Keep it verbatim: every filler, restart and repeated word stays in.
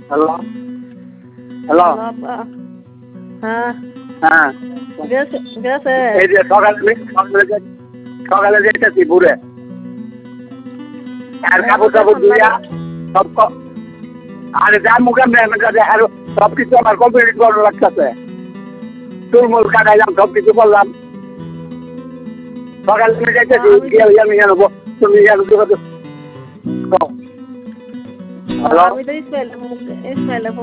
hello hello হ্যাঁ হ্যাঁ গেছে গেছে এই যে সকালে সকালে যে- সকালে যেতেছি ঘুরে আর কাপড় টাপড় ধুইয়া সব ক- আরে যা মুখে মেহনত কাছে আর সব কিছু আমার কমপ্লিট করার লাগতেছে চুলমুল কাটাইলাম সব কিছু করলাম সকালে তুমি যাইতেছি গিয়ে আমি জানবো তুমি জানো হ্যালো আমি তো ইসমাইল ইসমাইল